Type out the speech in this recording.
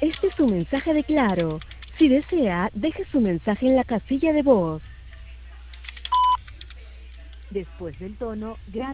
Este es su mensaje de Claro. Si desea, deje su mensaje en la casilla de voz. Después del tono,